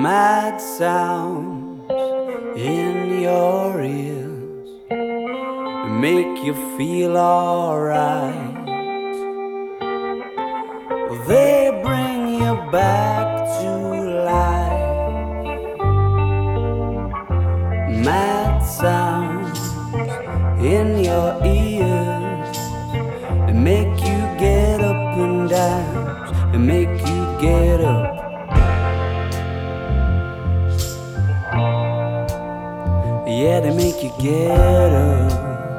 Mad sounds in your ears make you feel alright. They bring you back to life. Mad sounds in your ears, they make you get up and dance, they make you get up. Yeah, they make you get up.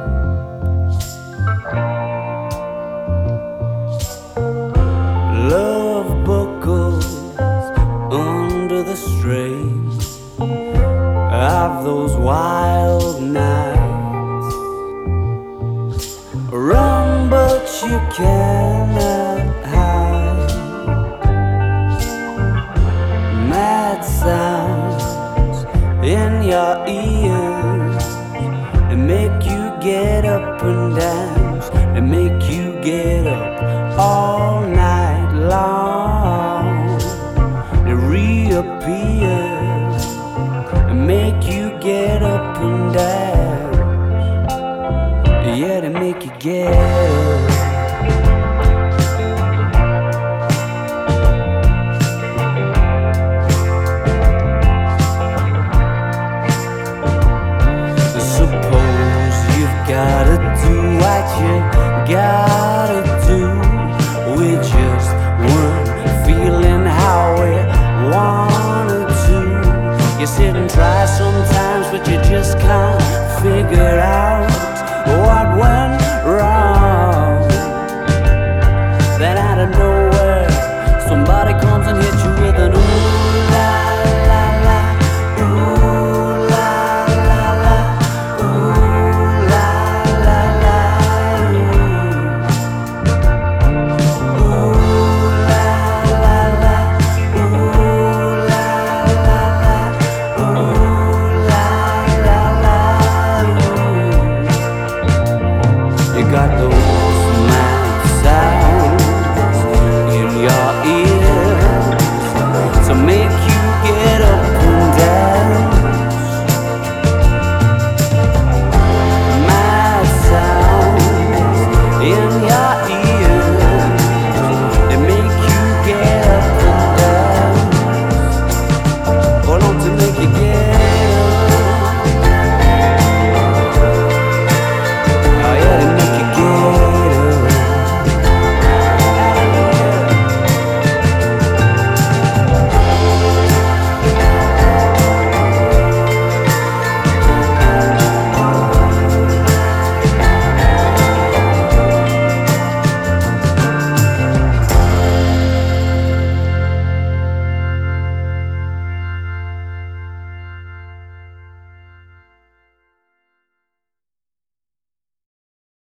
Love buckles under the strain of those wild nights. Run, but you cannot hide. Mad sounds in your ears, they make you get up and dance, they make you get up all night long. They reappear and make you get up and dance. Yeah, they make you get up. Gotta do what you gotta do. We just weren't feeling how we wanted to. You sit and try sometimes, but you just can't figure out what went